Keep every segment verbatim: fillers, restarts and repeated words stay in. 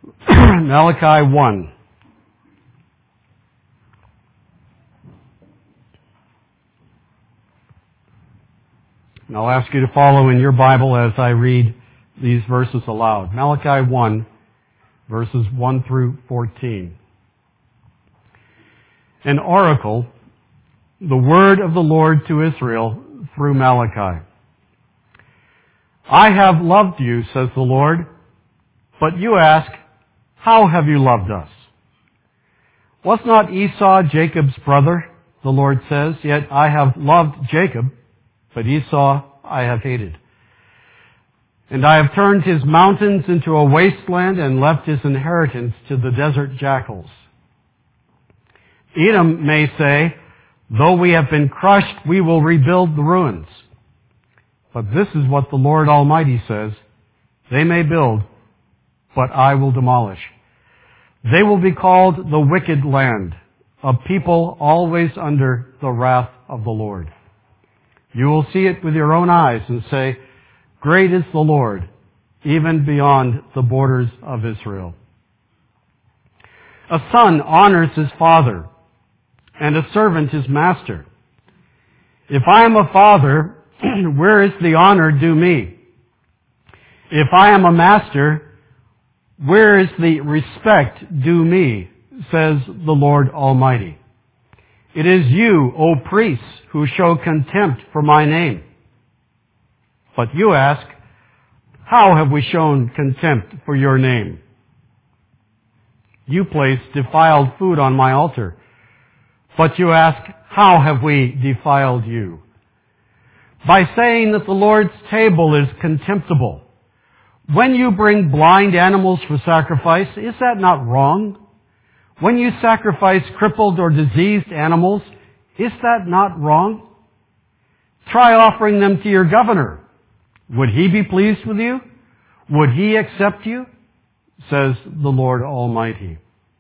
Malachi one. And I'll ask you to follow in your Bible as I read these verses aloud. Malachi one, verses one through fourteen. An oracle, the word of the Lord to Israel through Malachi. I have loved you, says the Lord, but you ask, how have you loved us? Was not Esau Jacob's brother, the Lord says, yet I have loved Jacob, but Esau I have hated. And I have turned his mountains into a wasteland and left his inheritance to the desert jackals. Edom may say, though we have been crushed, we will rebuild the ruins. But this is what the Lord Almighty says, they may build, but I will demolish. They will be called the wicked land, a people always under the wrath of the Lord. You will see it with your own eyes and say, great is the Lord, even beyond the borders of Israel. A son honors his father, and a servant his master. If I am a father, where is the honor due me? If I am a master, where is the respect due me, says the Lord Almighty. It is you, O priests, who show contempt for my name. But you ask, how have we shown contempt for your name? You place defiled food on my altar. But you ask, how have we defiled you? By saying that the Lord's table is contemptible. When you bring blind animals for sacrifice, is that not wrong? When you sacrifice crippled or diseased animals, is that not wrong? Try offering them to your governor. Would he be pleased with you? Would he accept you? Says the Lord Almighty.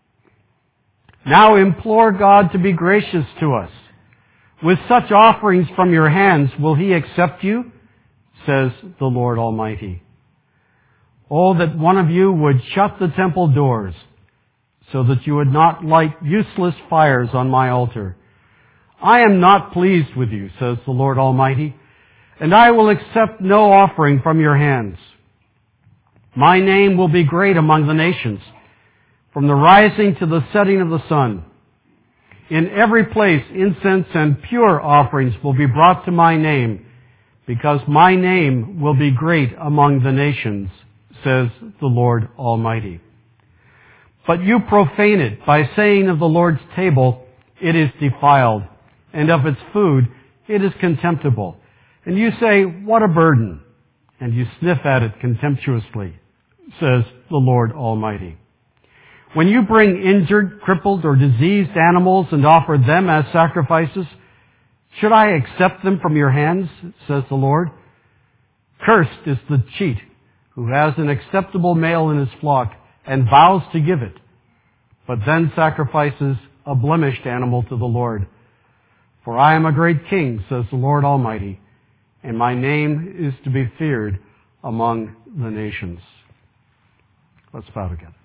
Now implore God to be gracious to us. With such offerings from your hands, will he accept you? Says the Lord Almighty. Oh, that one of you would shut the temple doors, so that you would not light useless fires on my altar. I am not pleased with you, says the Lord Almighty, and I will accept no offering from your hands. My name will be great among the nations, from the rising to the setting of the sun. In every place incense and pure offerings will be brought to my name, because my name will be great among the nations, says the Lord Almighty. But you profane it by saying of the Lord's table, it is defiled, and of its food, it is contemptible. And you say, what a burden, and you sniff at it contemptuously, says the Lord Almighty. When you bring injured, crippled, or diseased animals and offer them as sacrifices, should I accept them from your hands, says the Lord? Cursed is the cheat who has an acceptable male in his flock and vows to give it, but then sacrifices a blemished animal to the Lord. For I am a great king, says the Lord Almighty, and my name is to be feared among the nations. Let's bow together.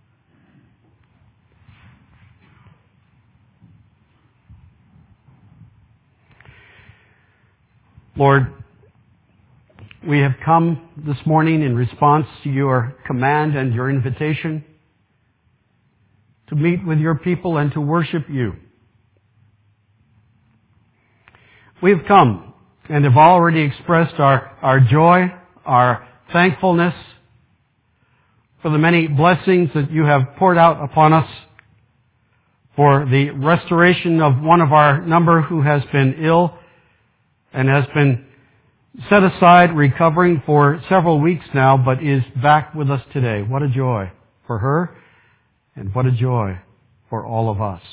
Lord, we have come this morning in response to your command and your invitation to meet with your people and to worship you. We've come and have already expressed our, our joy, our thankfulness for the many blessings that you have poured out upon us, for the restoration of one of our number who has been ill and has been set aside recovering for several weeks now, but is back with us today. What a joy for her, and what a joy for all of us.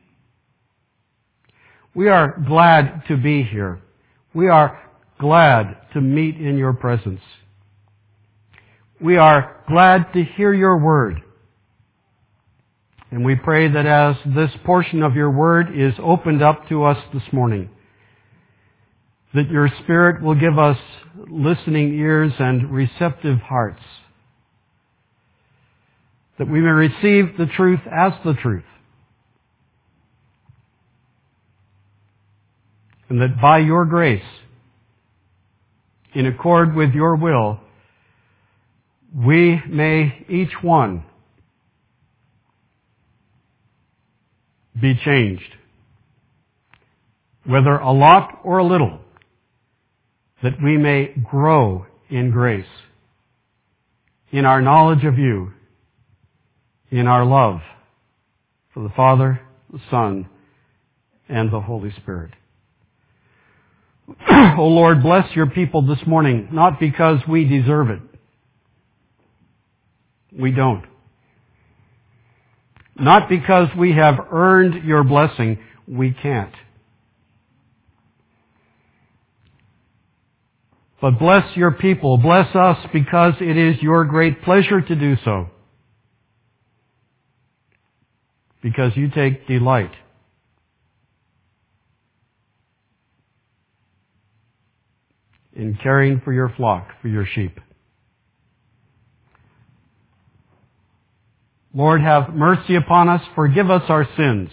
We are glad to be here. We are glad to meet in your presence. We are glad to hear your word. And we pray that as this portion of your word is opened up to us this morning, that your Spirit will give us listening ears and receptive hearts. that we may receive the truth as the truth, and that by your grace, in accord with your will, we may each one be changed, whether a lot or a little, that we may grow in grace, in our knowledge of you, in our love for the Father, the Son, and the Holy Spirit. O Lord, bless your people this morning, not because we deserve it. We don't. Not because we have earned your blessing. We can't. But bless your people. Bless us because it is your great pleasure to do so. Because you take delight in caring for your flock, for your sheep. Lord, have mercy upon us. Forgive us our sins.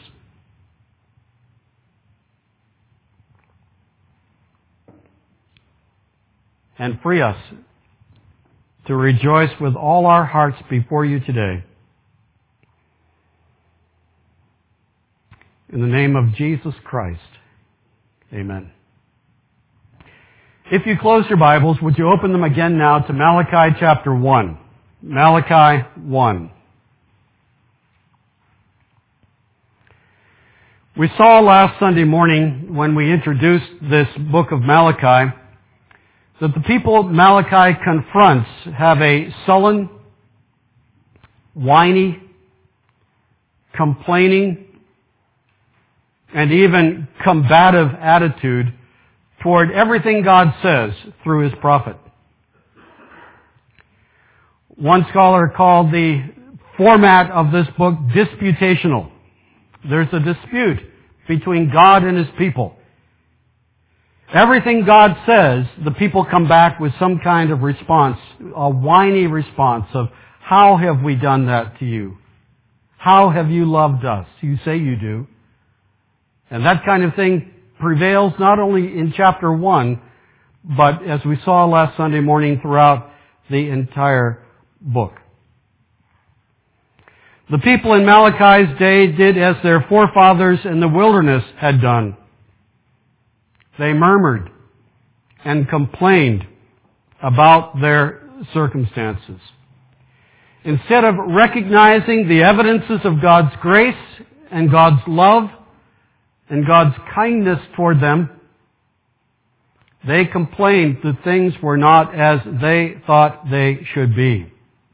And free us to rejoice with all our hearts before you today. In the name of Jesus Christ, amen. If you close your Bibles, would you open them again now to Malachi chapter one. Malachi one. We saw last Sunday morning when we introduced this book of Malachi that the people Malachi confronts have a sullen, whiny, complaining, and even combative attitude toward everything God says through His prophet. One scholar called the format of this book disputational. There's a dispute between God and His people. Everything God says, the people come back with some kind of response, a whiny response of, how have we done that to you? How have you loved us? You say you do. And that kind of thing prevails not only in chapter one, but as we saw last Sunday morning, throughout the entire book. The people in Malachi's day did as their forefathers in the wilderness had done. They murmured and complained about their circumstances. Instead of recognizing the evidences of God's grace and God's love and God's kindness toward them, they complained that things were not as they thought they should be.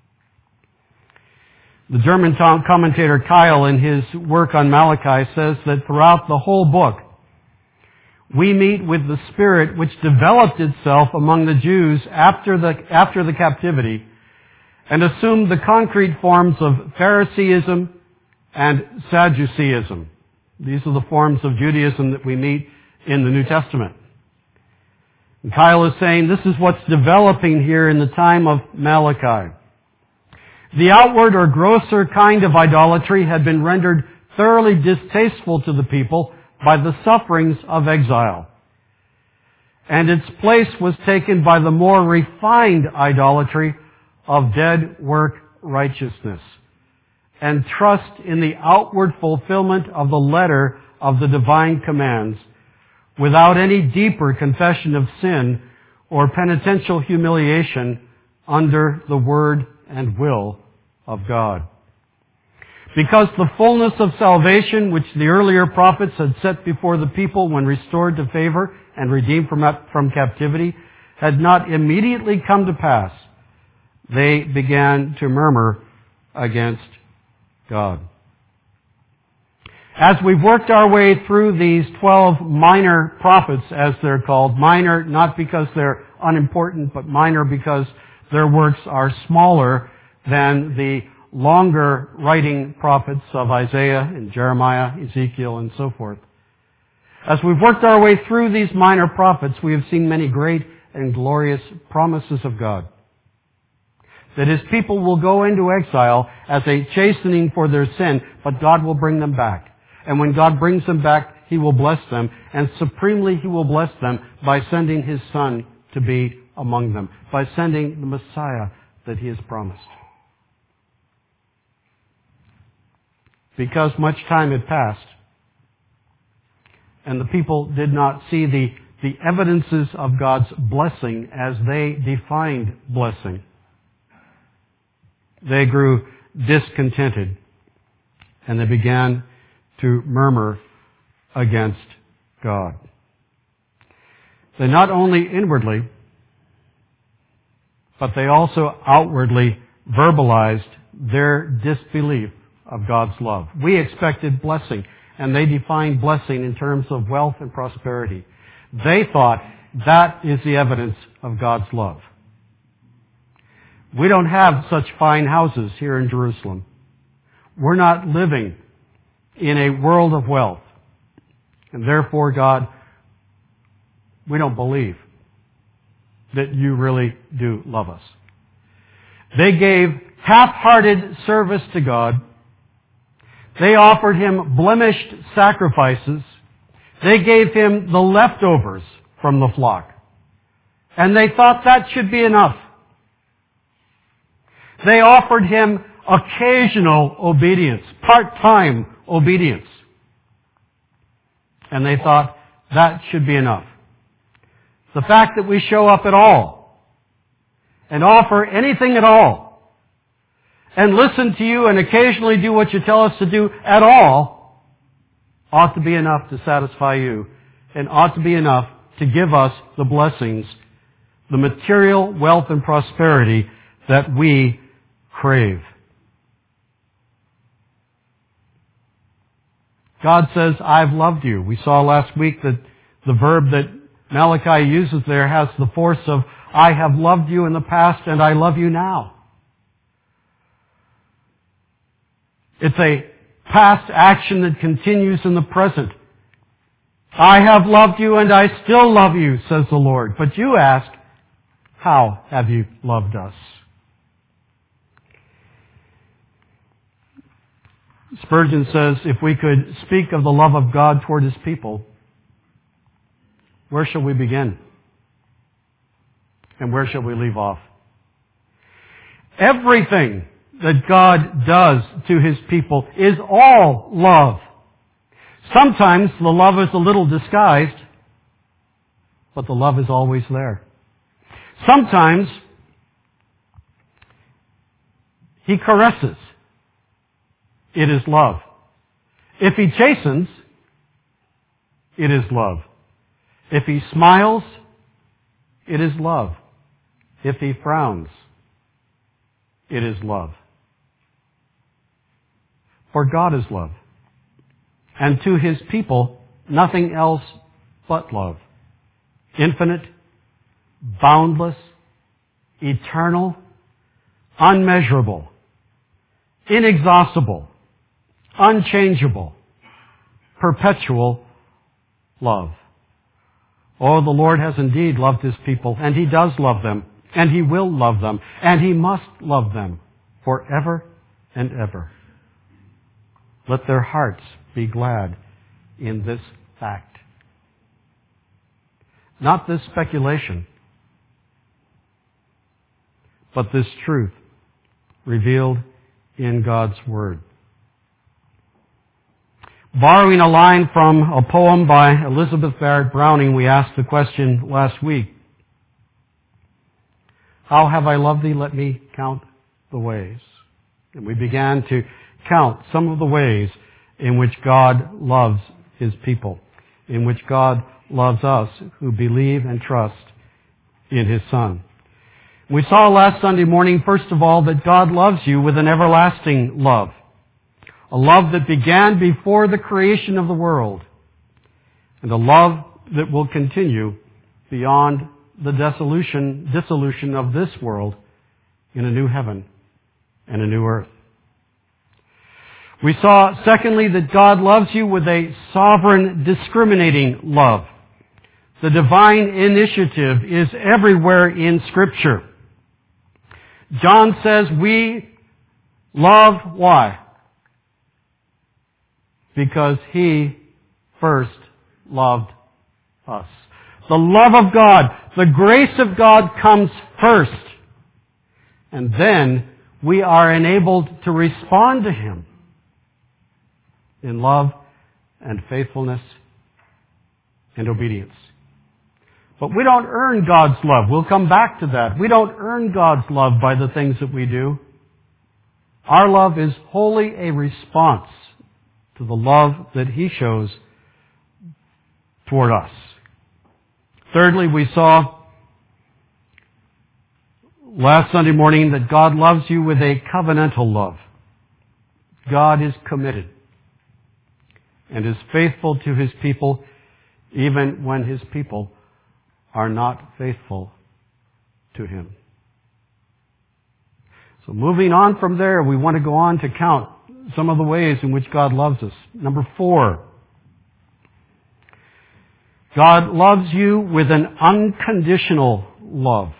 The German commentator Keil, in his work on Malachi, says that throughout the whole book, we meet with the spirit which developed itself among the Jews after the, after the captivity and assumed the concrete forms of Phariseeism and Sadduceeism. These are the forms of Judaism that we meet in the New Testament. And Keil is saying this is what's developing here in the time of Malachi. The outward or grosser kind of idolatry had been rendered thoroughly distasteful to the people by the sufferings of exile. And its place was taken by the more refined idolatry of dead work righteousness and trust in the outward fulfillment of the letter of the divine commands without any deeper confession of sin or penitential humiliation under the word and will of God. Because the fullness of salvation which the earlier prophets had set before the people when restored to favor and redeemed from, from captivity had not immediately come to pass, they began to murmur against God. As we've worked our way through these twelve minor prophets, as they're called, minor not because they're unimportant, but minor because their works are smaller than the longer writing prophets of Isaiah and Jeremiah, Ezekiel, and so forth. As we've worked our way through these minor prophets, we have seen many great and glorious promises of God. that His people will go into exile as a chastening for their sin, but God will bring them back. And when God brings them back, He will bless them, and supremely He will bless them by sending His Son to be among them, by sending the Messiah that He has promised. Because much time had passed, and the people did not see the, the evidences of God's blessing as they defined blessing, they grew discontented, and they began to murmur against God. They not only inwardly, but they also outwardly verbalized their disbelief of God's love. We expected blessing, and they defined blessing in terms of wealth and prosperity. They thought that is the evidence of God's love. We don't have such fine houses here in Jerusalem. We're not living in a world of wealth. And therefore, God, we don't believe that you really do love us. They gave half-hearted service to God. They offered Him blemished sacrifices. They gave Him the leftovers from the flock. And they thought that should be enough. They offered Him occasional obedience, part-time obedience. And they thought that should be enough. The fact that we show up at all and offer anything at all and listen to you and occasionally do what you tell us to do at all ought to be enough to satisfy you and ought to be enough to give us the blessings, the material wealth and prosperity that we crave. God says, I've loved you. We saw last week that the verb that Malachi uses there has the force of, I have loved you in the past and I love you now. It's a past action that continues in the present. I have loved you and I still love you, says the Lord. But you ask, how have you loved us? Spurgeon says, if we could speak of the love of God toward His people, where shall we begin? And where shall we leave off? Everything that God does to His people is all love. Sometimes the love is a little disguised, but the love is always there. Sometimes He caresses. It is love. If He chastens, it is love. If He smiles, it is love. If He frowns, it is love. For God is love. And to His people, nothing else but love. Infinite, boundless, eternal, unmeasurable, inexhaustible, unchangeable, perpetual love. Oh, the Lord has indeed loved His people, and He does love them, and He will love them, and He must love them forever and ever. Let their hearts be glad in this fact. Not this speculation, but this truth revealed in God's Word. Borrowing a line from a poem by Elizabeth Barrett Browning, we asked the question last week, how have I loved thee? Let me count the ways. And we began to count some of the ways in which God loves His people, in which God loves us who believe and trust in His Son. We saw last Sunday morning, first of all, that God loves you with an everlasting love. A love that began before the creation of the world. And a love that will continue beyond the dissolution, dissolution of this world in a new heaven and a new earth. We saw, secondly, that God loves you with a sovereign, discriminating love. The divine initiative is everywhere in Scripture. John says we love why? Because He first loved us. The love of God, the grace of God comes first. And then we are enabled to respond to Him in love and faithfulness and obedience. But we don't earn God's love. We'll come back to that. We don't earn God's love by the things that we do. Our love is wholly a response to the love that He shows toward us. Thirdly, we saw last Sunday morning that God loves you with a covenantal love. God is committed and is faithful to His people even when His people are not faithful to Him. So moving on from there, we want to go on to count some of the ways in which God loves us. Number four, God loves you with an unconditional love.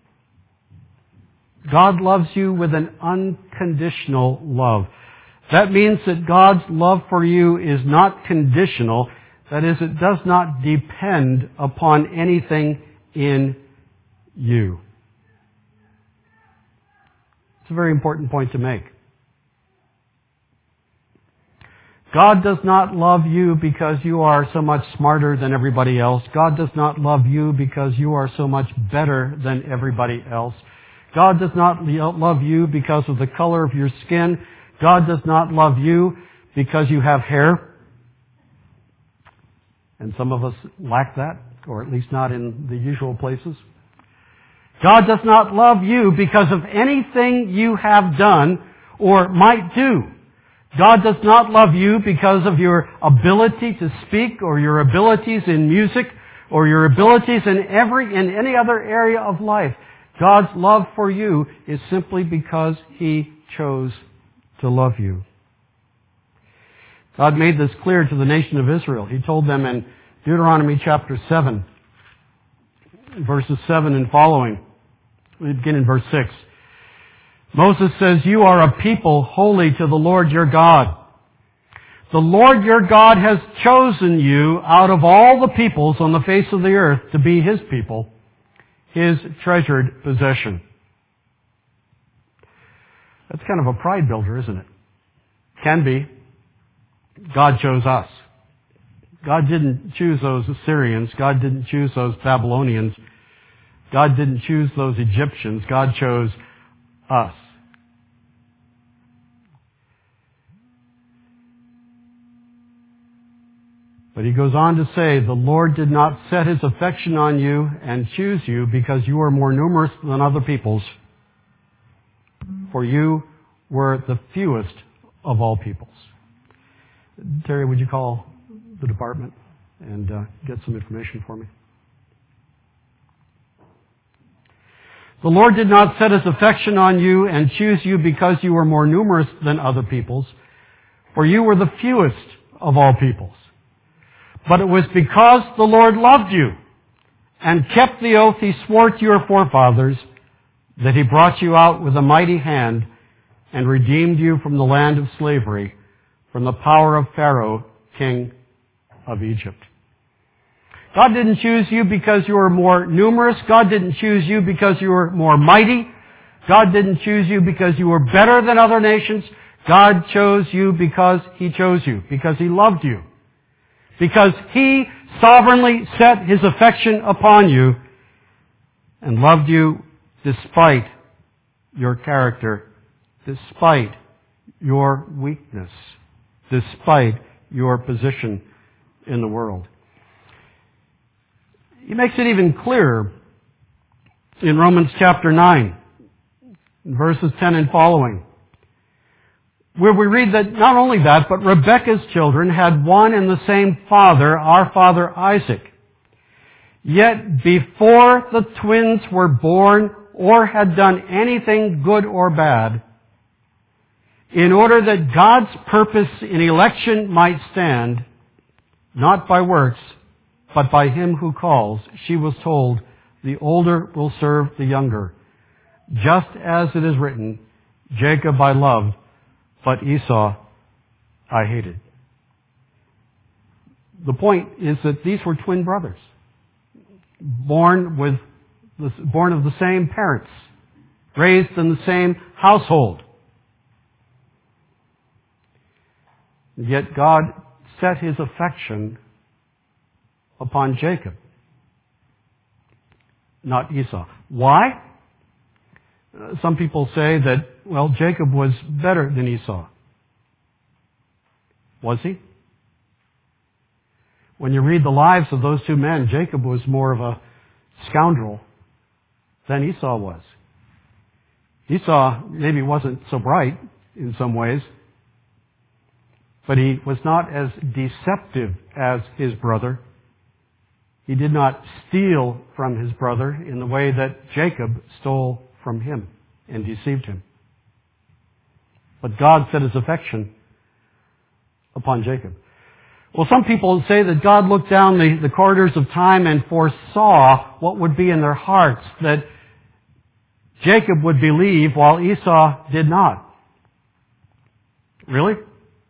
God loves you with an unconditional love. That means that God's love for you is not conditional. That is, it does not depend upon anything in you. It's a very important point to make. God does not love you because you are so much smarter than everybody else. God does not love you because you are so much better than everybody else. God does not love you because of the color of your skin. God does not love you because you have hair. And some of us lack that, or at least not in the usual places. God does not love you because of anything you have done or might do. God does not love you because of your ability to speak or your abilities in music or your abilities in every in any other area of life. God's love for you is simply because He chose to love you. God made this clear to the nation of Israel. He told them in Deuteronomy chapter seven, verses seven and following. We begin in verse six. Moses says, "You are a people holy to the Lord your God. The Lord your God has chosen you out of all the peoples on the face of the earth to be His people, His treasured possession." That's kind of a pride builder, isn't it? Can be. God chose us. God didn't choose those Assyrians. God didn't choose those Babylonians. God didn't choose those Egyptians. God chose us. But He goes on to say, "The Lord did not set His affection on you and choose you because you are more numerous than other peoples, for you were the fewest of all peoples." Terry, would you call the department and uh, get some information for me? "The Lord did not set His affection on you and choose you because you were more numerous than other peoples, for you were the fewest of all peoples. But it was because the Lord loved you and kept the oath He swore to your forefathers that He brought you out with a mighty hand and redeemed you from the land of slavery, from the power of Pharaoh, king of Egypt." God didn't choose you because you were more numerous. God didn't choose you because you were more mighty. God didn't choose you because you were better than other nations. God chose you because He chose you, because He loved you. Because He sovereignly set His affection upon you and loved you despite your character, despite your weakness, despite your position in the world. He makes it even clearer in Romans chapter nine, verses ten and following, where we read that not only that, but Rebekah's children had one and the same father, our father Isaac. Yet before the twins were born or had done anything good or bad, in order that God's purpose in election might stand, not by works, but by Him who calls, she was told, "The older will serve the younger." just as it is written, Jacob I loved, but Esau I hated. The point is that these were twin brothers, born with, born of the same parents, raised in the same household. Yet God set His affection upon Jacob, not Esau. Why? Uh, some people say that, well, Jacob was better than Esau. Was he? When you read the lives of those two men, Jacob was more of a scoundrel than Esau was. Esau maybe wasn't so bright in some ways, but he was not as deceptive as his brother. He did not steal from his brother in the way that Jacob stole from him and deceived him. But God set His affection upon Jacob. Well, some people say that God looked down the, the corridors of time and foresaw what would be in their hearts, that Jacob would believe while Esau did not. Really?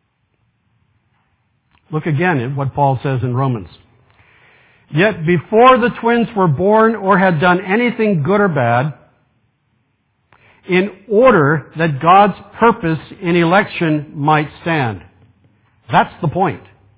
Look again at what Paul says in Romans. Yet before the twins were born or had done anything good or bad, in order that God's purpose in election might stand. That's the point.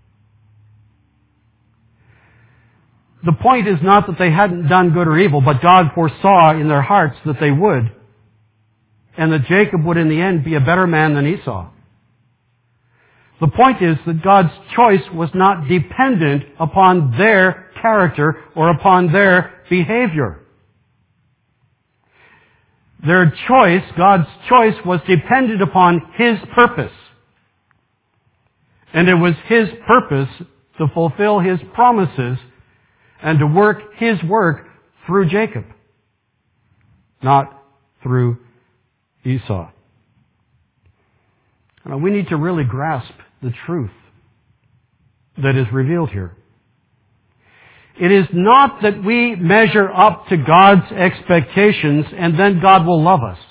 The point is not that they hadn't done good or evil, but God foresaw in their hearts that they would, and that Jacob would in the end be a better man than Esau. The point is that God's choice was not dependent upon their character or upon their behavior. Their choice, God's choice, was dependent upon His purpose. And it was His purpose to fulfill His promises and to work His work through Jacob, not through Esau. Now, we need to really grasp the truth that is revealed here. It is not that we measure up to God's expectations and then God will love us.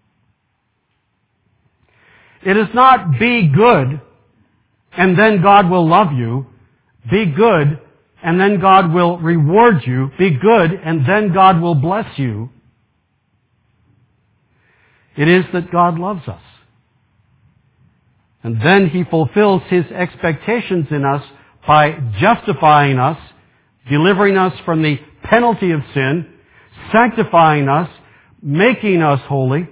It is not be good and then God will love you. Be good and then God will reward you. Be good and then God will bless you. It is that God loves us. And then He fulfills His expectations in us by justifying us, delivering us from the penalty of sin, sanctifying us, making us holy,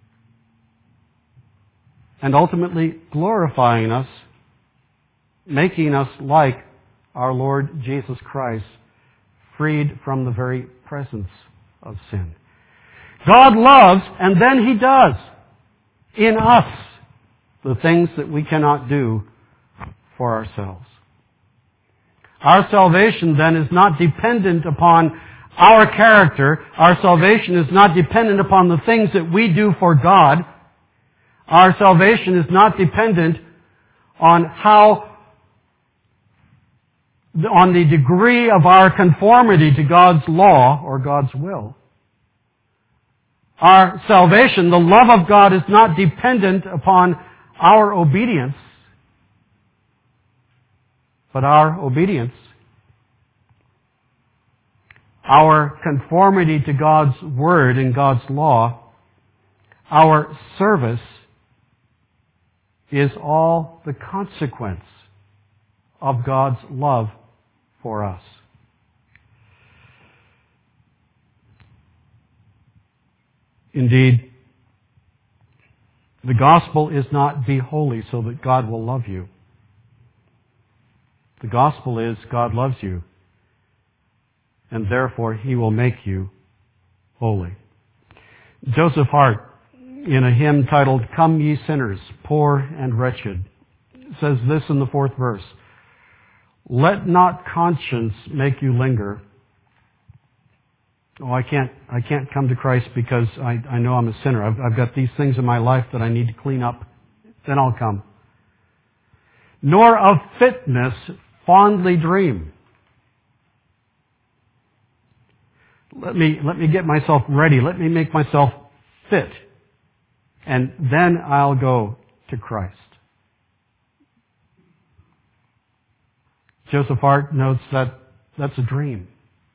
and ultimately glorifying us, making us like our Lord Jesus Christ, freed from the very presence of sin. God loves, and then He does in us the things that we cannot do for ourselves. Our salvation then is not dependent upon our character. Our salvation is not dependent upon the things that we do for God. Our salvation is not dependent on how, on the degree of our conformity to God's law or God's will. Our salvation, the love of God, is not dependent upon our obedience, but our obedience, our conformity to God's Word and God's law, our service is all the consequence of God's love for us. Indeed, the gospel is not be holy so that God will love you. The gospel is God loves you, and therefore He will make you holy. Joseph Hart, in a hymn titled, Come Ye Sinners, Poor and Wretched, says this in the fourth verse, Let not conscience make you linger. Oh, I can't, I can't come to Christ because I, I know I'm a sinner. I've, I've got these things in my life that I need to clean up. Then I'll come. Nor of fitness fondly dream. Let me, let me get myself ready. Let me make myself fit. And then I'll go to Christ. Joseph Hart notes that that's a dream.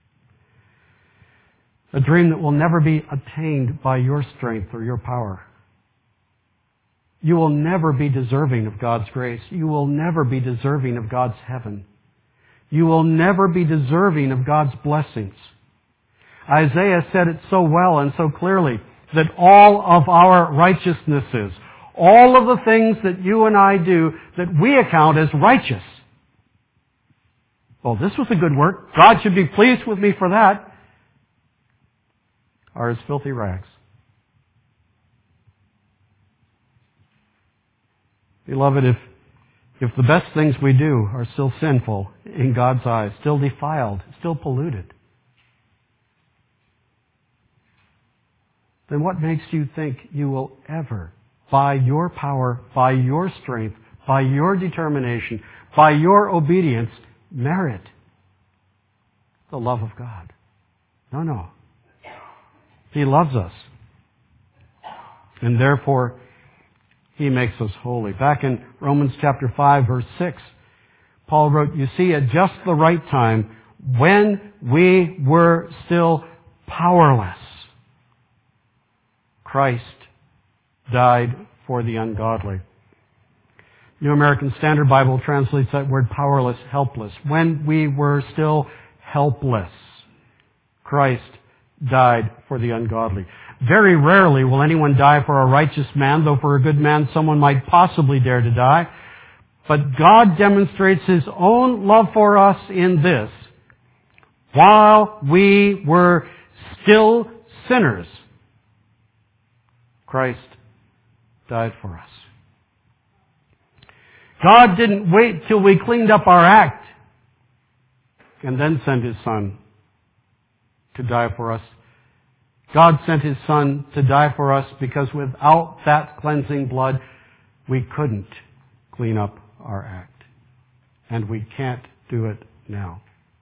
A dream that will never be attained by your strength or your power. You will never be deserving of God's grace. You will never be deserving of God's heaven. You will never be deserving of God's blessings. Isaiah said it so well and so clearly that all of our righteousnesses, all of the things that you and I do that we account as righteous. Well, this was a good work. God should be pleased with me for that. Are as filthy rags. Beloved, if, if the best things we do are still sinful in God's eyes, still defiled, still polluted, then what makes you think you will ever, by your power, by your strength, by your determination, by your obedience, merit the love of God? No, no. He loves us. And therefore, He makes us holy. Back in Romans chapter five, verse six, Paul wrote, you see, at just the right time, when we were still powerless, Christ died for the ungodly. New American Standard Bible translates that word powerless, helpless. When we were still helpless, Christ died for the ungodly. Very rarely will anyone die for a righteous man, though for a good man someone might possibly dare to die. But God demonstrates His own love for us in this. While we were still sinners, Christ died for us. God didn't wait till we cleaned up our act and then sent His Son to die for us. God sent His Son to die for us because without that cleansing blood, we couldn't clean up our act. And we can't do it now.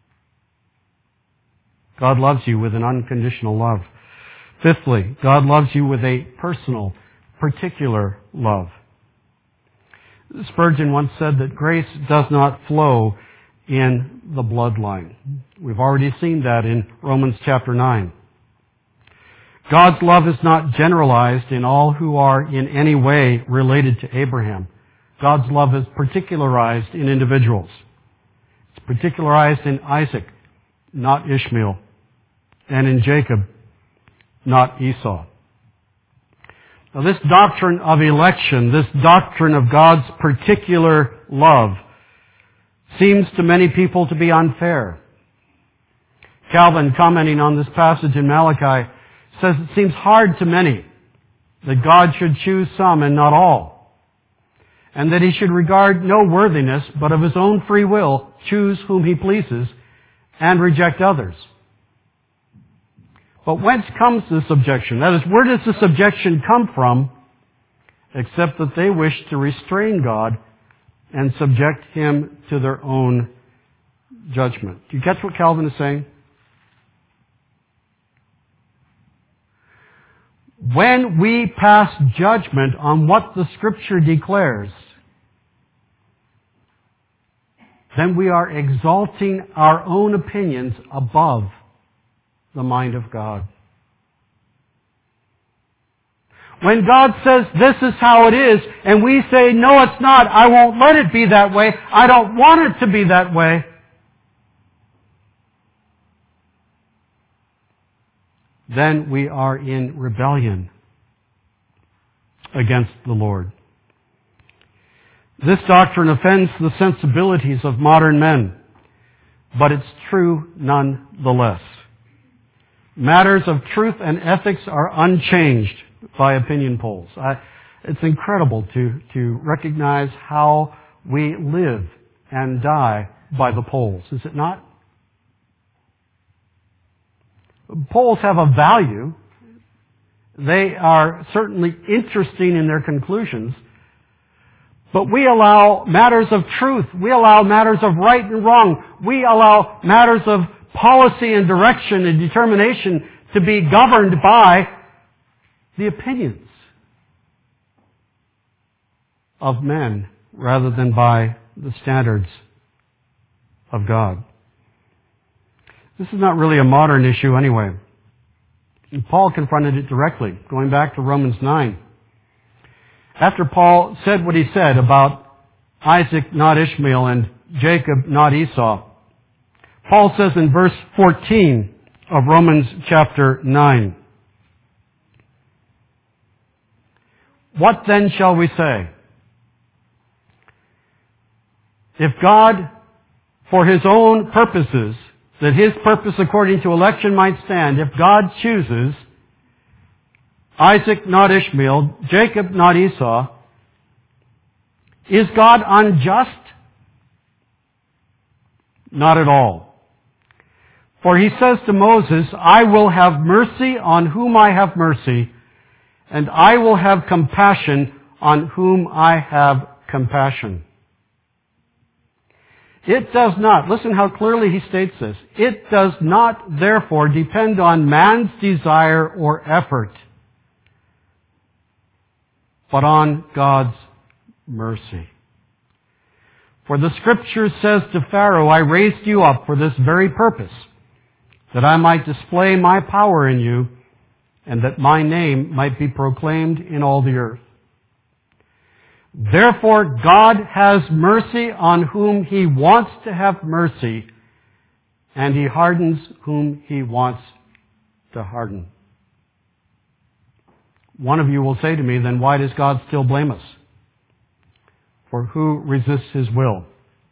God loves you with an unconditional love. Fifthly, God loves you with a personal, particular love. Spurgeon once said that grace does not flow in the bloodline. We've already seen that in Romans chapter nine. God's love is not generalized in all who are in any way related to Abraham. God's love is particularized in individuals. It's particularized in Isaac, not Ishmael, and in Jacob, not Esau. Now, this doctrine of election, this doctrine of God's particular love, seems to many people to be unfair. Calvin, commenting on this passage in Malachi, says it seems hard to many that God should choose some and not all, and that He should regard no worthiness, but of His own free will choose whom He pleases and reject others. But whence comes this objection? That is, where does this objection come from, except that they wish to restrain God and subject Him to their own judgment? Do you catch what Calvin is saying? When we pass judgment on what the Scripture declares, then we are exalting our own opinions above the mind of God. When God says, this is how it is, and we say, no, it's not, I won't let it be that way, I don't want it to be that way, then we are in rebellion against the Lord. This doctrine offends the sensibilities of modern men, but it's true nonetheless. Matters of truth and ethics are unchanged by opinion polls. I, it's incredible to, to recognize how we live and die by the polls, is it not? Polls have a value. They are certainly interesting in their conclusions. But we allow matters of truth, we allow matters of right and wrong, we allow matters of policy and direction and determination to be governed by the opinions of men rather than by the standards of God. This is not really a modern issue anyway. And Paul confronted it directly, going back to Romans nine. After Paul said what he said about Isaac, not Ishmael, and Jacob, not Esau, Paul says in verse fourteen of Romans chapter nine, "What then shall we say? If God, for His own purposes, that His purpose according to election might stand, if God chooses Isaac, not Ishmael, Jacob, not Esau, is God unjust? Not at all. For He says to Moses, I will have mercy on whom I have mercy, and I will have compassion on whom I have compassion." It does not, listen how clearly he states this, it does not therefore depend on man's desire or effort, but on God's mercy. For the Scripture says to Pharaoh, I raised you up for this very purpose, that I might display my power in you, and that my name might be proclaimed in all the earth. Therefore, God has mercy on whom He wants to have mercy, and He hardens whom He wants to harden. One of you will say to me, then why does God still blame us? For who resists His will?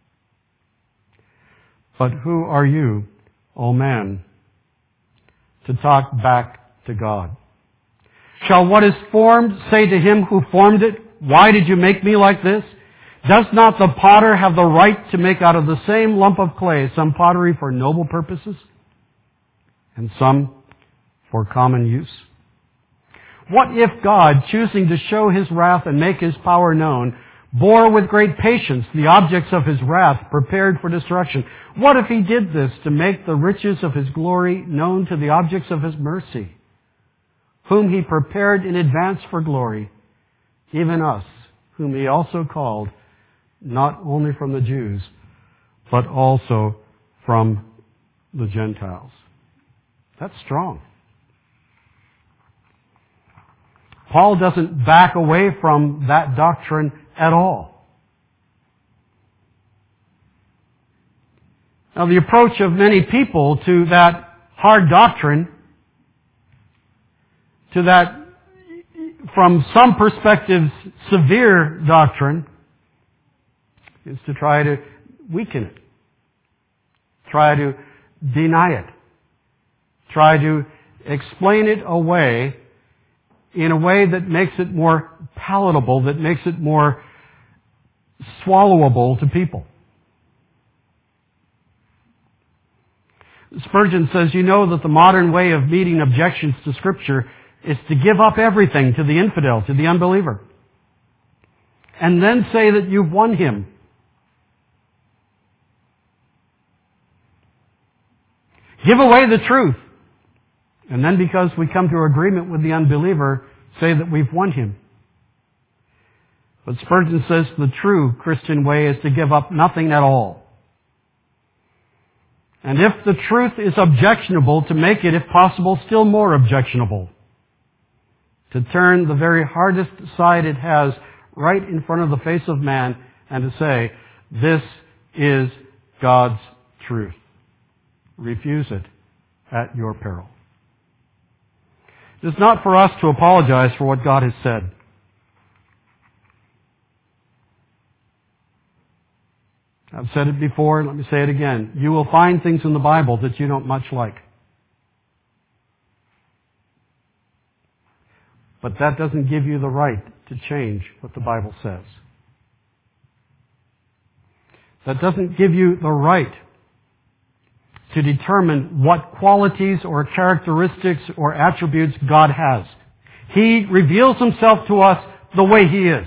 But who are you, O man, to talk back to God? Shall what is formed say to Him who formed it, why did you make me like this? Does not the potter have the right to make out of the same lump of clay some pottery for noble purposes, and some for common use? What if God, choosing to show His wrath and make His power known, bore with great patience the objects of His wrath prepared for destruction? What if He did this to make the riches of His glory known to the objects of His mercy, whom He prepared in advance for glory, even us, whom He also called, not only from the Jews, but also from the Gentiles? That's strong. Paul doesn't back away from that doctrine at all. Now, the approach of many people to that hard doctrine, to that, from some perspectives, severe doctrine, is to try to weaken it, try to deny it, try to explain it away in a way that makes it more palatable, that makes it more swallowable to people. Spurgeon says, you know that the modern way of meeting objections to Scripture is to give up everything to the infidel, to the unbeliever, and then say that you've won him. Give away the truth, and then because we come to agreement with the unbeliever, say that we've won him. But Spurgeon says the true Christian way is to give up nothing at all. And if the truth is objectionable, to make it, if possible, still more objectionable. To turn the very hardest side it has right in front of the face of man and to say, this is God's truth. Refuse it at your peril. It is not for us to apologize for what God has said. I've said it before, let me say it again. You will find things in the Bible that you don't much like. But that doesn't give you the right to change what the Bible says. That doesn't give you the right to determine what qualities or characteristics or attributes God has. He reveals Himself to us the way He is.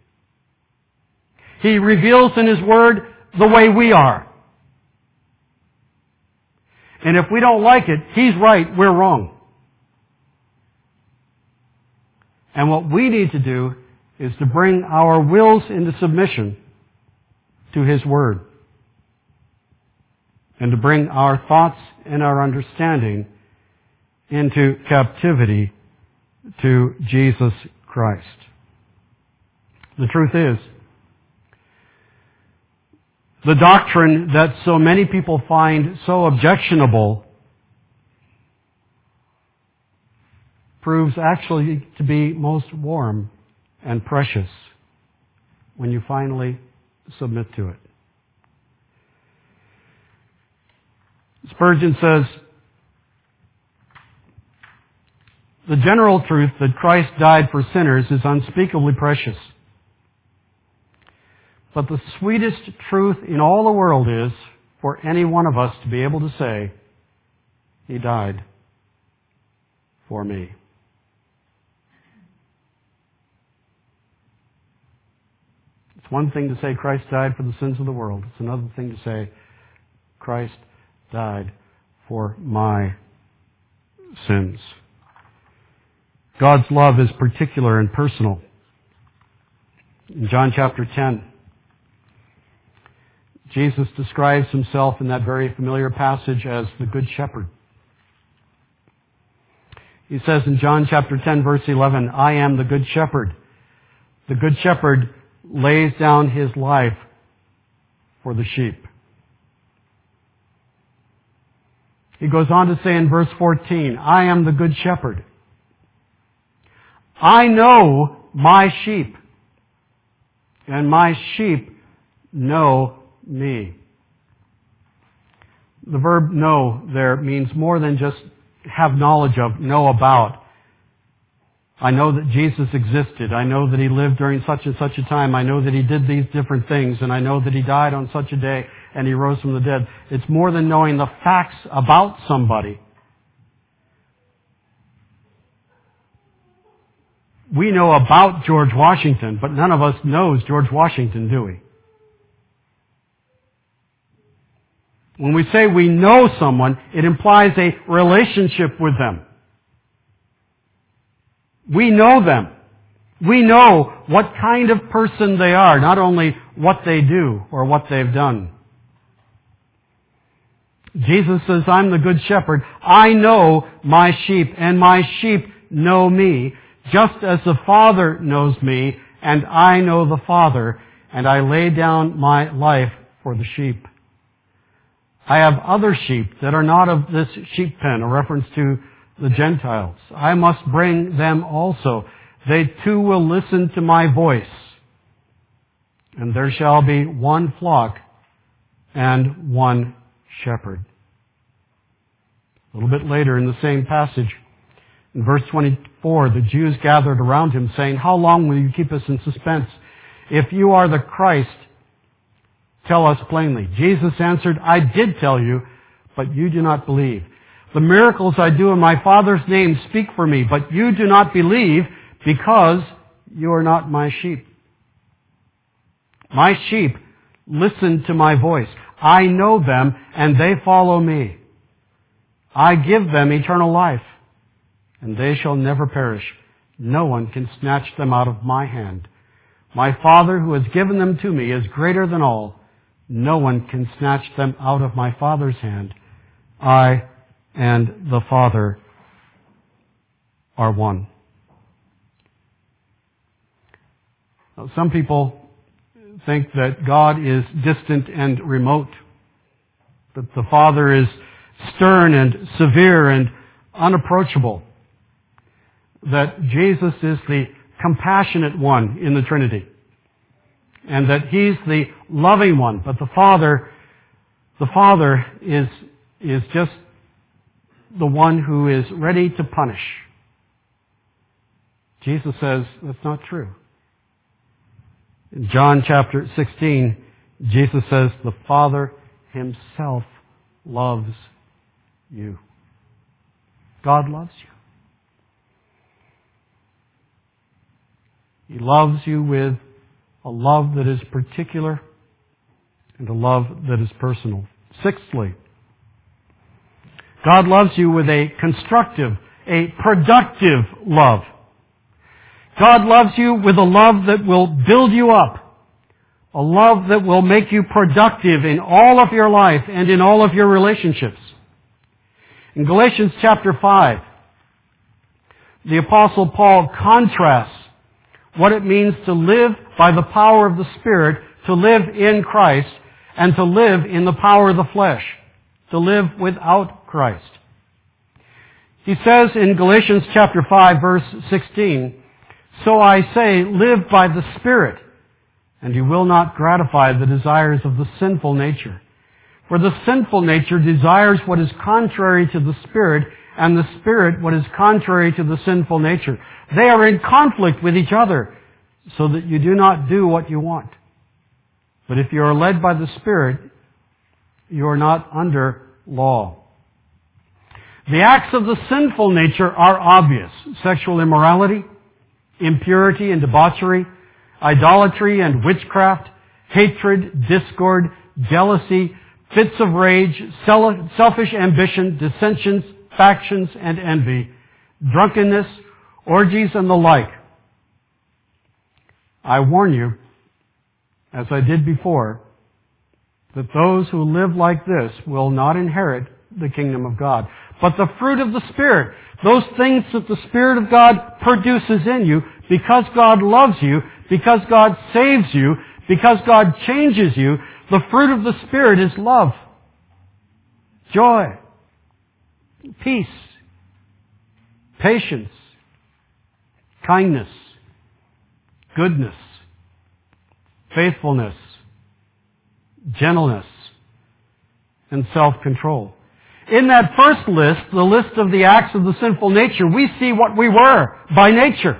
He reveals in His Word the way we are. And if we don't like it, He's right, we're wrong. And what we need to do is to bring our wills into submission to His Word. And to bring our thoughts and our understanding into captivity to Jesus Christ. The truth is, the doctrine that so many people find so objectionable proves actually to be most warm and precious when you finally submit to it. Spurgeon says, the general truth that Christ died for sinners is unspeakably precious. But the sweetest truth in all the world is for any one of us to be able to say, He died for me. It's one thing to say Christ died for the sins of the world. It's another thing to say Christ died for my sins. God's love is particular and personal. In John chapter ten, Jesus describes Himself in that very familiar passage as the Good Shepherd. He says in John chapter ten, verse eleven, I am the Good Shepherd. The Good Shepherd lays down His life for the sheep. He goes on to say in verse fourteen, I am the Good Shepherd. I know my sheep, and my sheep know me. The verb know there means more than just have knowledge of, know about. I know that Jesus existed. I know that He lived during such and such a time. I know that He did these different things, and I know that He died on such a day and He rose from the dead. It's more than knowing the facts about somebody. We know about George Washington, but none of us knows George Washington, do we? When we say we know someone, it implies a relationship with them. We know them. We know what kind of person they are, not only what they do or what they've done. Jesus says, I'm the Good Shepherd. I know my sheep, and my sheep know me, just as the Father knows me, and I know the Father, and I lay down my life for the sheep. I have other sheep that are not of this sheep pen, a reference to the Gentiles. I must bring them also. They too will listen to my voice. And there shall be one flock and one shepherd. A little bit later in the same passage, in verse twenty-four, the Jews gathered around Him, saying, how long will you keep us in suspense? If you are the Christ, tell us plainly. Jesus answered, I did tell you, but you do not believe. The miracles I do in my Father's name speak for me, but you do not believe because you are not my sheep. My sheep listen to my voice. I know them, and they follow me. I give them eternal life, and they shall never perish. No one can snatch them out of my hand. My Father who has given them to me is greater than all. No one can snatch them out of my Father's hand. I and the Father are one. Now, some people think that God is distant and remote, that the Father is stern and severe and unapproachable, that Jesus is the compassionate one in the Trinity, and that He's the loving one, but the Father, the Father is, is just the one who is ready to punish. Jesus says that's not true. In John chapter sixteen, Jesus says the Father Himself loves you. God loves you. He loves you with a love that is particular and a love that is personal. Sixthly, God loves you with a constructive, a productive love. God loves you with a love that will build you up, a love that will make you productive in all of your life and in all of your relationships. In Galatians chapter five, the Apostle Paul contrasts what it means to live by the power of the Spirit, to live in Christ, and to live in the power of the flesh, to live without Christ. He says in Galatians chapter five, verse sixteen, "So I say, live by the Spirit, and you will not gratify the desires of the sinful nature. For the sinful nature desires what is contrary to the Spirit, and the Spirit what is contrary to the sinful nature. They are in conflict with each other, so that you do not do what you want. But if you are led by the Spirit, you are not under law." The acts of the sinful nature are obvious: sexual immorality, impurity and debauchery, idolatry and witchcraft, hatred, discord, jealousy, fits of rage, selfish ambition, dissensions, factions and envy, drunkenness, orgies and the like. I warn you, as I did before, that those who live like this will not inherit the kingdom of God. But the fruit of the Spirit, those things that the Spirit of God produces in you, because God loves you, because God saves you, because God changes you, the fruit of the Spirit is love, joy, peace, patience, kindness, goodness, faithfulness, gentleness, and self-control. In that first list, the list of the acts of the sinful nature, we see what we were by nature.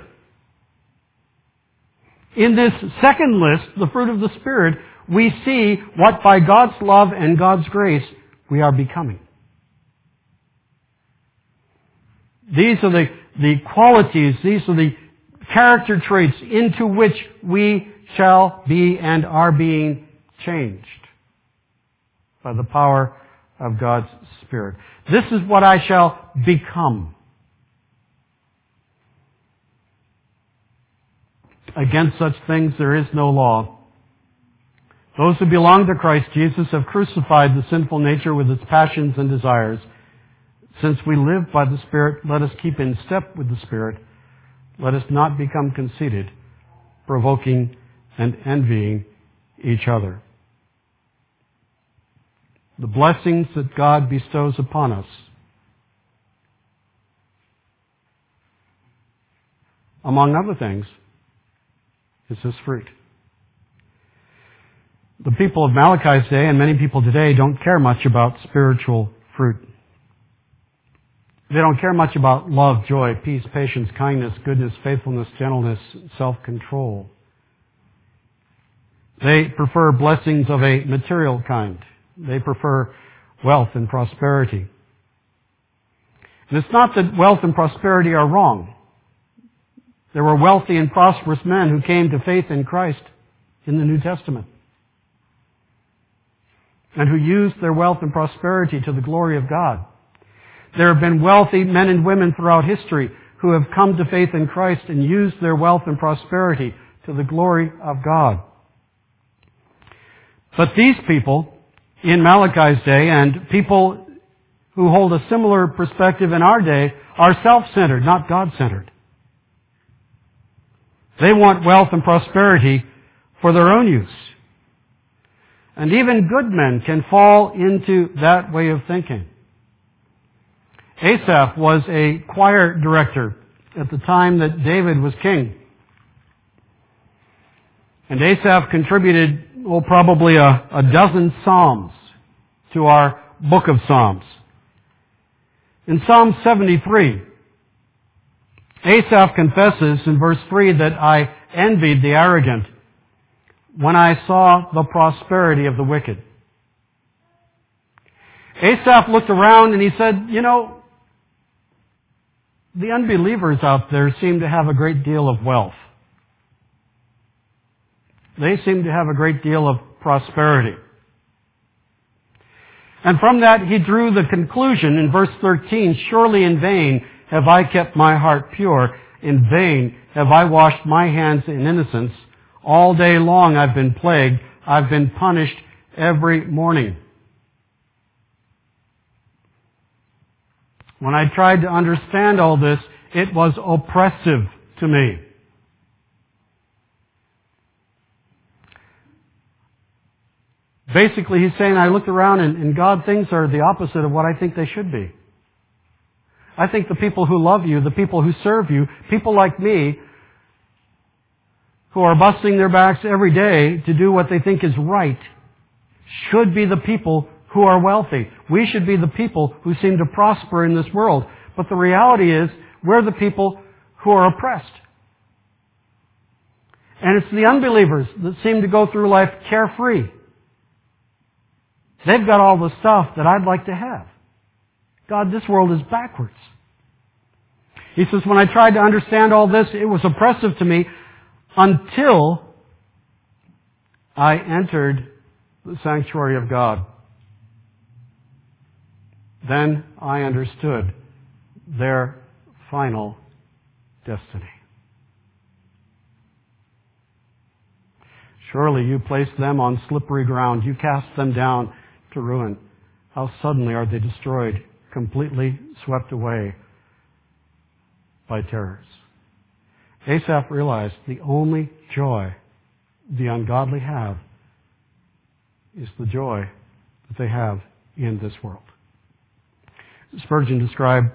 In this second list, the fruit of the Spirit, we see what by God's love and God's grace we are becoming. These are the, the qualities, these are the character traits into which we shall be and are being changed by the power of God's Spirit. This is what I shall become. Against such things there is no law. Those who belong to Christ Jesus have crucified the sinful nature with its passions and desires. Since we live by the Spirit, let us keep in step with the Spirit. Let us not become conceited, provoking and envying each other. The blessings that God bestows upon us, among other things, is this fruit. The people of Malachi's day and many people today don't care much about spiritual fruit. They don't care much about love, joy, peace, patience, kindness, goodness, faithfulness, gentleness, self-control. They prefer blessings of a material kind. They prefer wealth and prosperity. And it's not that wealth and prosperity are wrong. There were wealthy and prosperous men who came to faith in Christ in the New Testament, and who used their wealth and prosperity to the glory of God. There have been wealthy men and women throughout history who have come to faith in Christ and used their wealth and prosperity to the glory of God. But these people in Malachi's day, and people who hold a similar perspective in our day, are self-centered, not God-centered. They want wealth and prosperity for their own use. And even good men can fall into that way of thinking. Asaph was a choir director at the time that David was king. And Asaph contributed, well, probably a, a dozen psalms to our book of Psalms. In Psalm seventy-three, Asaph confesses in verse three that I envied the arrogant when I saw the prosperity of the wicked. Asaph looked around and he said, you know, the unbelievers out there seem to have a great deal of wealth. They seem to have a great deal of prosperity. And from that he drew the conclusion in verse thirteen, surely in vain have I kept my heart pure, In vain have I washed my hands in innocence. All day long I've been plagued. I've been punished every morning. When I tried to understand all this, it was oppressive to me. Basically, he's saying, I looked around and, and God, things are the opposite of what I think they should be. I think the people who love you, the people who serve you, people like me, who are busting their backs every day to do what they think is right, should be the people who are wealthy. We should be the people who seem to prosper in this world. But the reality is, we're the people who are oppressed. And it's the unbelievers that seem to go through life carefree. They've got all the stuff that I'd like to have. God, this world is backwards. He says, when I tried to understand all this, it was oppressive to me until I entered the sanctuary of God. Then I understood their final destiny. Surely you place them on slippery ground. You cast them down to ruin. How suddenly are they destroyed, completely swept away by terrors. Asaph realized the only joy the ungodly have is the joy that they have in this world. Spurgeon described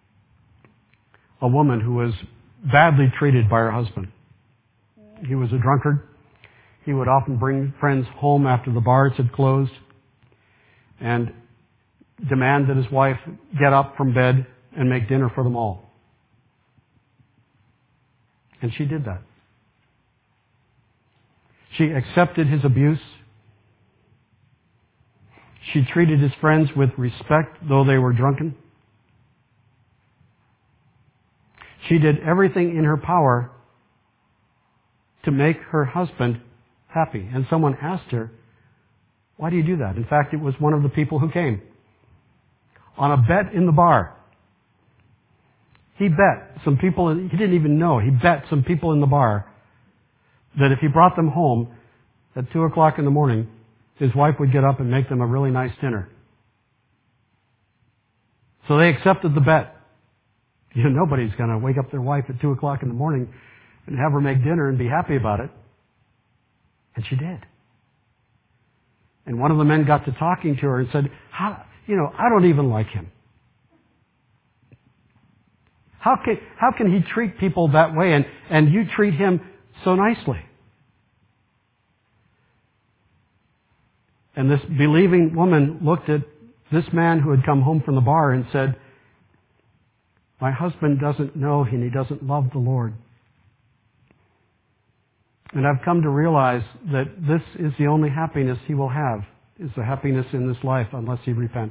a woman who was badly treated by her husband. He was a drunkard. He would often bring friends home after the bars had closed and demand that his wife get up from bed and make dinner for them all. And she did that. She accepted his abuse. She treated his friends with respect, though they were drunken. She did everything in her power to make her husband happy. And someone asked her, why do you do that? In fact, it was one of the people who came on a bet in the bar. He bet some people, he didn't even know, he bet some people in the bar that if he brought them home at two o'clock in the morning, his wife would get up and make them a really nice dinner. So they accepted the bet. You know, nobody's going to wake up their wife at two o'clock in the morning and have her make dinner and be happy about it. And she did. And one of the men got to talking to her and said, how, you know, I don't even like him. How can, how can he treat people that way and, and you treat him so nicely? And this believing woman looked at this man who had come home from the bar and said, my husband doesn't know and he doesn't love the Lord. And I've come to realize that this is the only happiness he will have, is the happiness in this life unless he repents.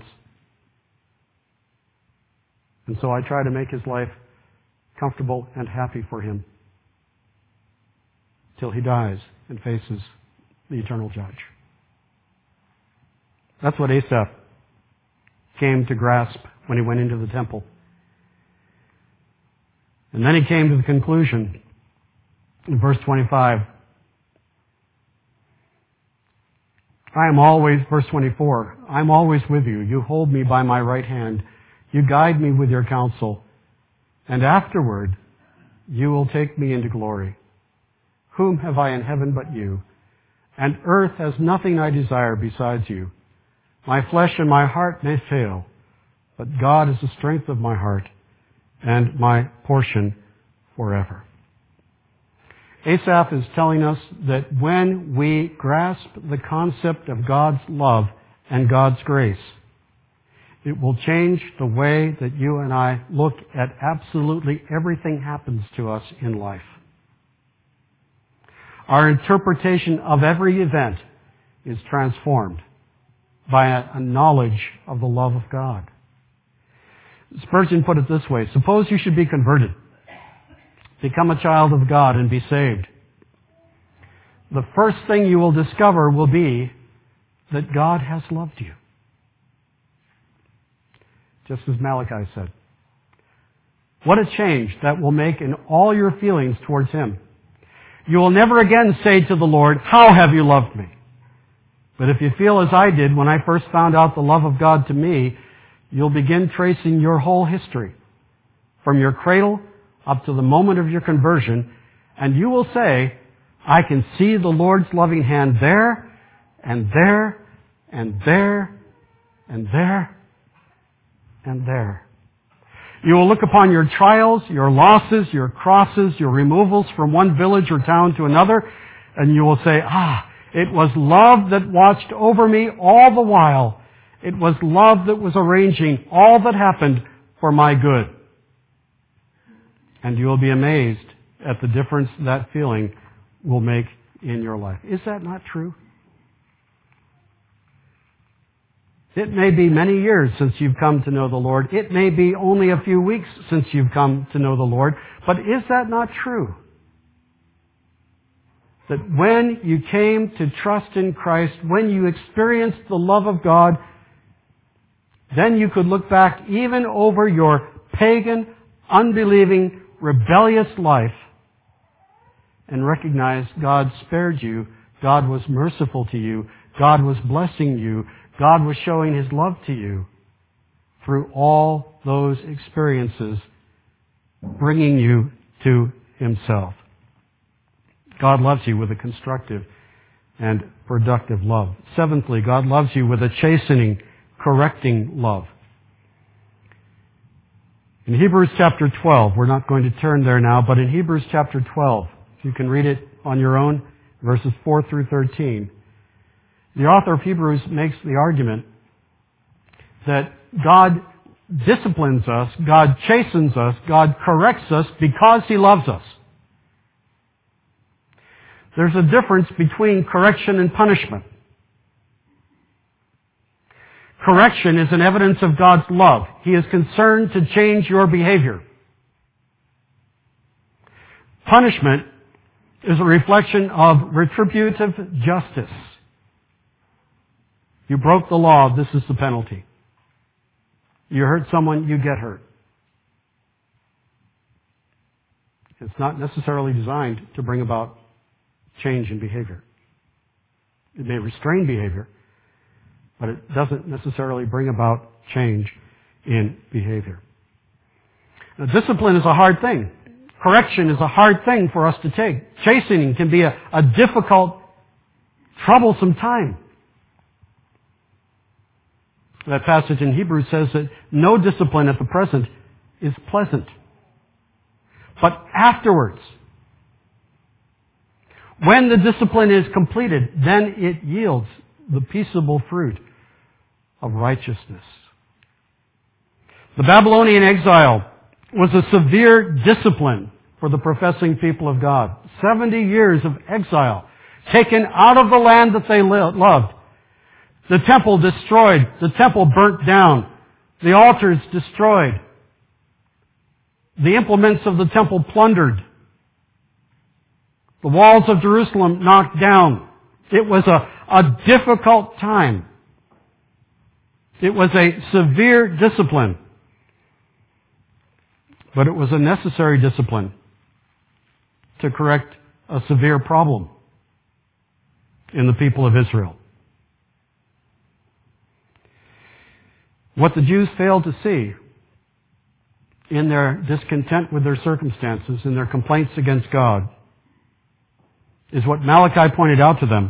And so I try to make his life comfortable and happy for him till he dies and faces the eternal judge. That's what Asaph came to grasp when he went into the temple. And then he came to the conclusion in verse twenty-five. I am always, verse twenty-four, I'm always with you. You hold me by my right hand. You guide me with your counsel. And afterward, you will take me into glory. Whom have I in heaven but you? And earth has nothing I desire besides you. My flesh and my heart may fail, but God is the strength of my heart and my portion forever. Asaph is telling us that when we grasp the concept of God's love and God's grace, it will change the way that you and I look at absolutely everything happens to us in life. Our interpretation of every event is transformed by a, a knowledge of the love of God. Spurgeon put it this way, suppose you should be converted, become a child of God and be saved. The first thing you will discover will be that God has loved you. Just as Malachi said. What a change that will make in all your feelings towards Him. You will never again say to the Lord, "How have you loved me?" But if you feel as I did when I first found out the love of God to me, you'll begin tracing your whole history, from your cradle up to the moment of your conversion, and you will say, "I can see the Lord's loving hand there, and there, and there, and there, and there." You will look upon your trials, your losses, your crosses, your removals from one village or town to another, and you will say, "Ah, it was love that watched over me all the while. It was love that was arranging all that happened for my good." And you will be amazed at the difference that feeling will make in your life. Is that not true? It may be many years since you've come to know the Lord. It may be only a few weeks since you've come to know the Lord. But is that not true? That when you came to trust in Christ, when you experienced the love of God, then you could look back even over your pagan, unbelieving, rebellious life and recognize God spared you, God was merciful to you, God was blessing you, God was showing His love to you through all those experiences, bringing you to Himself. God loves you with a constructive and productive love. Seventhly, God loves you with a chastening, correcting love. In Hebrews chapter twelve, we're not going to turn there now, but in Hebrews chapter twelve, you can read it on your own, verses four through thirteen. The author of Hebrews makes the argument that God disciplines us, God chastens us, God corrects us because He loves us. There's a difference between correction and punishment. Correction is an evidence of God's love. He is concerned to change your behavior. Punishment is a reflection of retributive justice. You broke the law, this is the penalty. You hurt someone, you get hurt. It's not necessarily designed to bring about change in behavior. It may restrain behavior, but it doesn't necessarily bring about change in behavior. Now, discipline is a hard thing. Correction is a hard thing for us to take. Chastening can be a, a difficult, troublesome time. That passage in Hebrews says that no discipline at the present is pleasant. But afterwards, when the discipline is completed, then it yields the peaceable fruit of righteousness. The Babylonian exile was a severe discipline for the professing people of God. Seventy years of exile, taken out of the land that they loved. The temple destroyed. The temple burnt down. The altars destroyed. The implements of the temple plundered. The walls of Jerusalem knocked down. It was a, a difficult time. It was a severe discipline. But it was a necessary discipline to correct a severe problem in the people of Israel. What the Jews failed to see in their discontent with their circumstances, in their complaints against God, is what Malachi pointed out to them,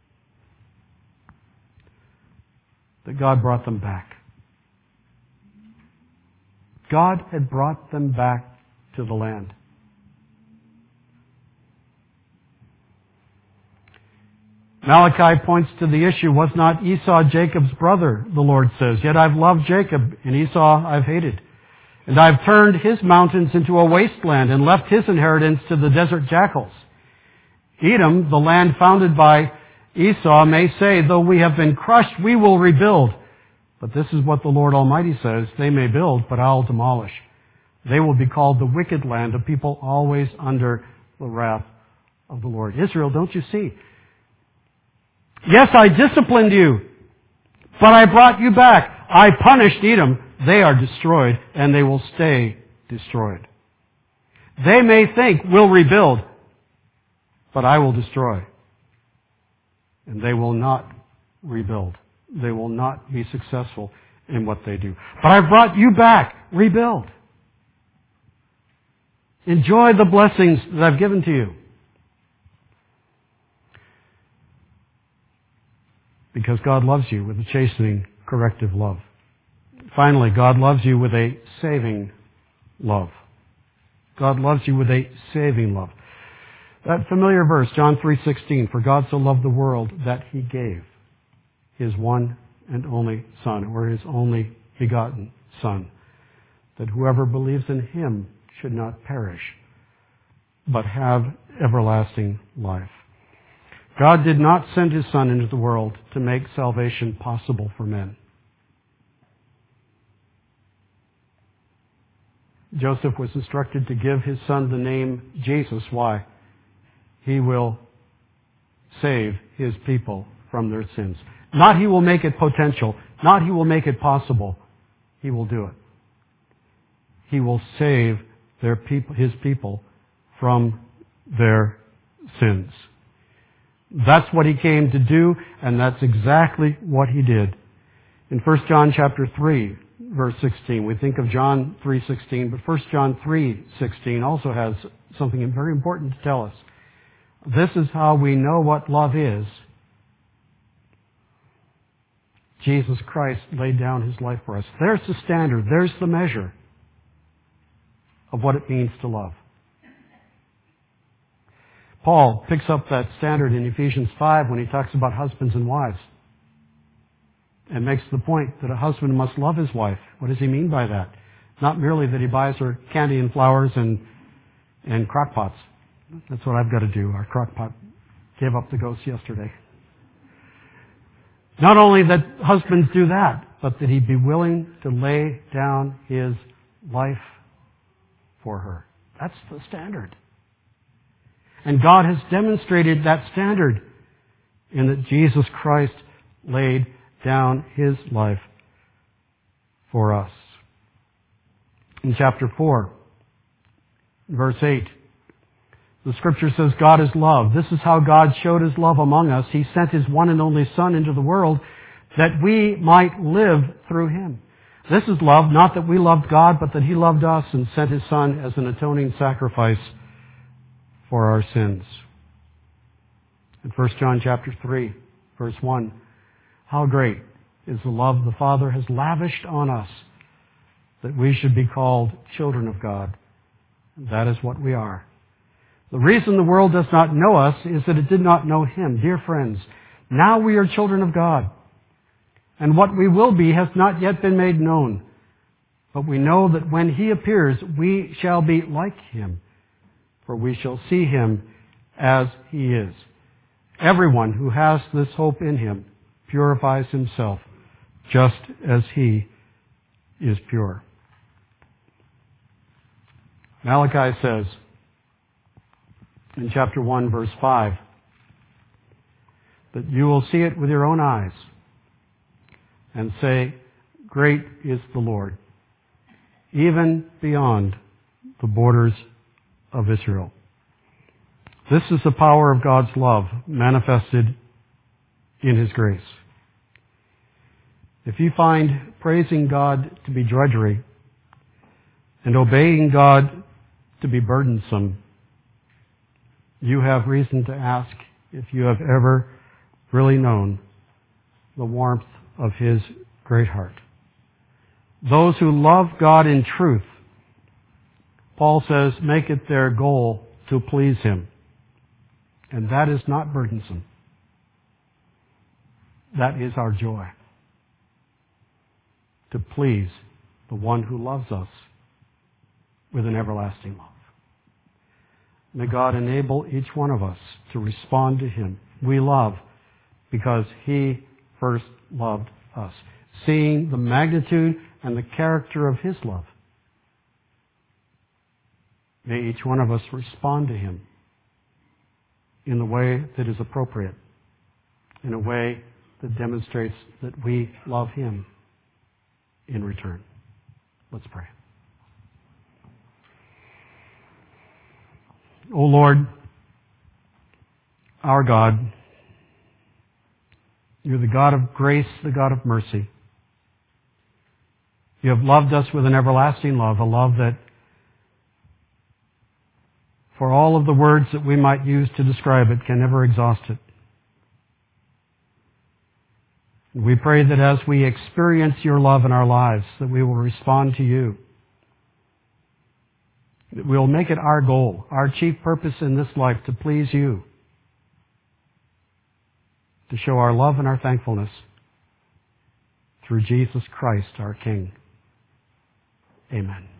that God brought them back. God had brought them back to the land. Malachi points to the issue, was not Esau Jacob's brother, the Lord says. Yet I've loved Jacob, and Esau I've hated. And I've turned his mountains into a wasteland and left his inheritance to the desert jackals. Edom, the land founded by Esau, may say, though we have been crushed, we will rebuild. But this is what the Lord Almighty says, they may build, but I'll demolish. They will be called the wicked land, a people always under the wrath of the Lord. Israel, don't you see? Yes, I disciplined you, but I brought you back. I punished Edom. They are destroyed, and they will stay destroyed. They may think, we'll rebuild, but I will destroy. And they will not rebuild. They will not be successful in what they do. But I've brought you back. Rebuild. Enjoy the blessings that I've given to you. Because God loves you with a chastening, corrective love. Finally, God loves you with a saving love. God loves you with a saving love. That familiar verse, John three sixteen, for God so loved the world that He gave His one and only Son, or His only begotten Son, that whoever believes in Him should not perish, but have everlasting life. God did not send His Son into the world to make salvation possible for men. Joseph was instructed to give his son the name Jesus. Why? He will save his people from their sins. Not He will make it potential. Not He will make it possible. He will do it. He will save their people, His people from their sins. That's what He came to do, and that's exactly what He did. In First John chapter three, verse sixteen, we think of John three sixteen, but First John three sixteen also has something very important to tell us. This is how we know what love is. Jesus Christ laid down His life for us. There's the standard. There's the measure of what it means to love. Paul picks up that standard in Ephesians five when he talks about husbands and wives, and makes the point that a husband must love his wife. What does he mean by that? Not merely that he buys her candy and flowers and and crock pots. That's what I've got to do. Our crock pot gave up the ghost yesterday. Not only that husbands do that, but that he be willing to lay down his life for her. That's the standard. And God has demonstrated that standard in that Jesus Christ laid down His life for us. In chapter four, verse eight, the Scripture says, God is love. This is how God showed His love among us. He sent His one and only Son into the world that we might live through Him. This is love, not that we loved God, but that He loved us and sent His Son as an atoning sacrifice for our sins. In First John chapter three, verse one, how great is the love the Father has lavished on us, that we should be called children of God. And that is what we are. The reason the world does not know us is that it did not know Him. Dear friends, now we are children of God, and what we will be has not yet been made known. But we know that when He appears, we shall be like Him, for we shall see Him as He is. Everyone who has this hope in Him purifies himself just as He is pure. Malachi says in chapter one, verse five, that you will see it with your own eyes and say, great is the Lord, even beyond the borders of Israel. This is the power of God's love manifested in His grace. If you find praising God to be drudgery and obeying God to be burdensome, you have reason to ask if you have ever really known the warmth of His great heart. Those who love God in truth, Paul says, make it their goal to please Him. And that is not burdensome. That is our joy. To please the one who loves us with an everlasting love. May God enable each one of us to respond to Him. We love because He first loved us. Seeing the magnitude and the character of His love, may each one of us respond to Him in the way that is appropriate, in a way that demonstrates that we love Him in return. Let's pray. O Lord, our God, you're the God of grace, the God of mercy. You have loved us with an everlasting love, a love that, for all of the words that we might use to describe it, can never exhaust it. We pray that as we experience your love in our lives, that we will respond to you. That we will make it our goal, our chief purpose in this life, to please you, to show our love and our thankfulness through Jesus Christ, our King. Amen.